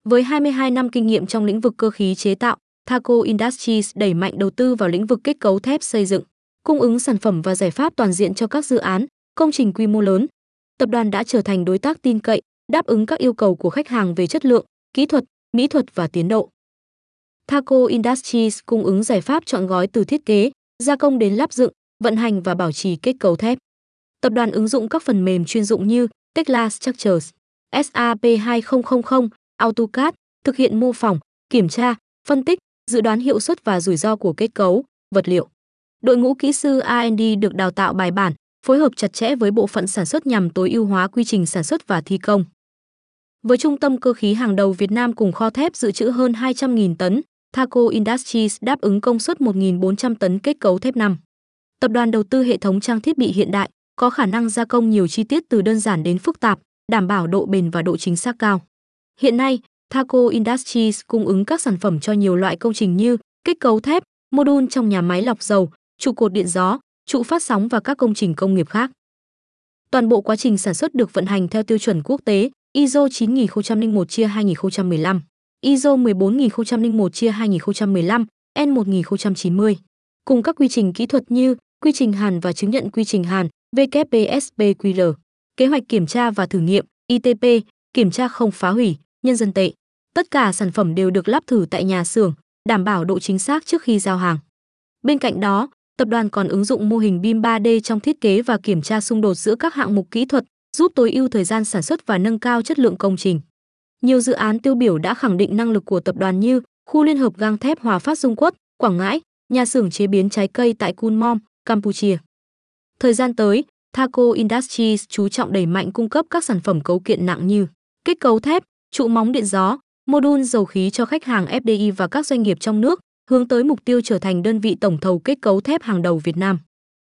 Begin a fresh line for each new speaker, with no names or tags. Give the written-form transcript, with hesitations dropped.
Với 22 năm kinh nghiệm trong lĩnh vực cơ khí chế tạo, Thaco Industries đẩy mạnh đầu tư vào lĩnh vực kết cấu thép xây dựng, cung ứng sản phẩm và giải pháp toàn diện cho các dự án, công trình quy mô lớn. Tập đoàn đã trở thành đối tác tin cậy, đáp ứng các yêu cầu của khách hàng về chất lượng, kỹ thuật, mỹ thuật và tiến độ. Thaco Industries cung ứng giải pháp trọn gói từ thiết kế, gia công đến lắp dựng, vận hành và bảo trì kết cấu thép. Tập đoàn ứng dụng các phần mềm chuyên dụng như Tekla Structures, SAP 2000, AutoCAD, thực hiện mô phỏng, kiểm tra, phân tích, dự đoán hiệu suất và rủi ro của kết cấu, vật liệu. Đội ngũ kỹ sư R&D được đào tạo bài bản, phối hợp chặt chẽ với bộ phận sản xuất nhằm tối ưu hóa quy trình sản xuất và thi công. Với trung tâm cơ khí hàng đầu Việt Nam cùng kho thép dự trữ hơn 200.000 tấn, Thaco Industries đáp ứng công suất 1.400 tấn kết cấu thép năm. Tập đoàn đầu tư hệ thống trang thiết bị hiện đại, có khả năng gia công nhiều chi tiết từ đơn giản đến phức tạp, đảm bảo độ bền và độ chính xác cao. Hiện nay, Thaco Industries cung ứng các sản phẩm cho nhiều loại công trình như kết cấu thép, mô-đun trong nhà máy lọc dầu, trụ cột điện gió, trụ phát sóng và các công trình công nghiệp khác. Toàn bộ quá trình sản xuất được vận hành theo tiêu chuẩn quốc tế ISO 9001/2015, ISO 14001/2015, N1090, cùng các quy trình kỹ thuật như quy trình hàn và chứng nhận quy trình hàn WPSPQR, kế hoạch kiểm tra và thử nghiệm ITP, kiểm tra không phá hủy, nhân dân tệ. Tất cả sản phẩm đều được lắp thử tại nhà xưởng, đảm bảo độ chính xác trước khi giao hàng. Bên cạnh đó, tập đoàn còn ứng dụng mô hình BIM 3D trong thiết kế và kiểm tra xung đột giữa các hạng mục kỹ thuật, giúp tối ưu thời gian sản xuất và nâng cao chất lượng công trình. Nhiều dự án tiêu biểu đã khẳng định năng lực của tập đoàn như khu liên hợp gang thép Hòa Phát Dung Quất, Quảng Ngãi, nhà xưởng chế biến trái cây tại Cun Mom, Campuchia. Thời gian tới, Thaco Industries chú trọng đẩy mạnh cung cấp các sản phẩm cấu kiện nặng như kết cấu thép, trụ móng điện gió, mô-đun dầu khí cho khách hàng FDI và các doanh nghiệp trong nước, hướng tới mục tiêu trở thành đơn vị tổng thầu kết cấu thép hàng đầu Việt Nam.